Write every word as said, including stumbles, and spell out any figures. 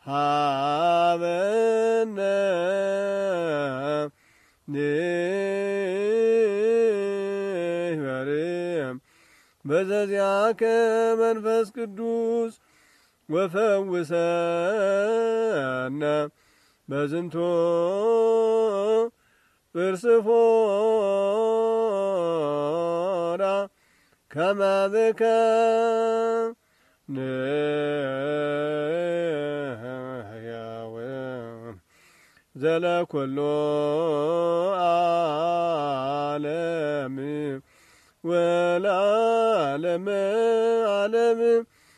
ሃበነ ንበሬ በዘዚአከ መንፈስ ቅዱስ ወፈውሰነ በዝንቶ ብርስፎራ ከመ ብከ ንሕያው ዘለኩሉ ዓለም ወለዓለመ ዓለም